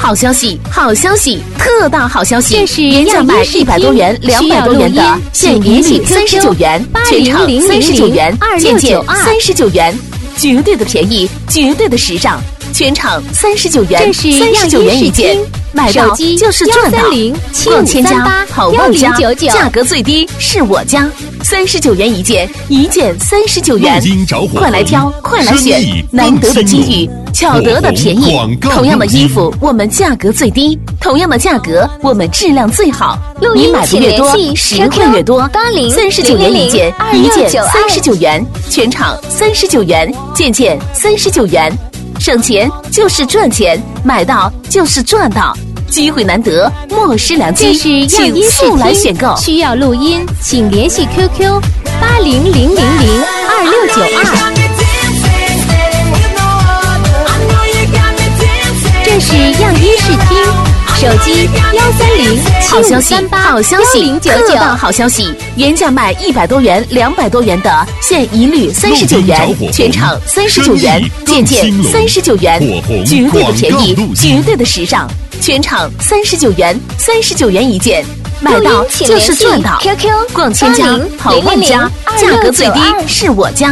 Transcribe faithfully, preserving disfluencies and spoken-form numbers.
好消息，好消息，特大好消息！ 这是原价卖一百多元、两百多元的，现一律三十九元，全场三十九元，件件三十九元，绝对的便宜，绝对的时尚，全场三十九元，三十九元一件。买到就是赚到，逛千家好万家，价格最低是我家，三十九元一件，一件三十九元，快来挑，快来选，难得的机遇，巧得的便宜。同样的衣服，我们价格最低；同样的价格，我们质量最好。你买的越多，实惠越多。三十九元一件，一件三十九元，全场三十九元，件件三十九元。省钱就是赚钱，买到就是赚到，机会难得，莫失良机，请速来选购。 需要录音，请联系 Q Q 八零零零零二六九二。这是样衣视听，手机幺三零七五三八好消息，特大好消息！原价卖一百多元、两百多元的，现一律三十九元，全场三十九元，件件三十九元，绝对的便宜，绝对的时尚，全场三十九元，三十九元一件。买到就是赚到，逛千家好万家，价格最低是我家。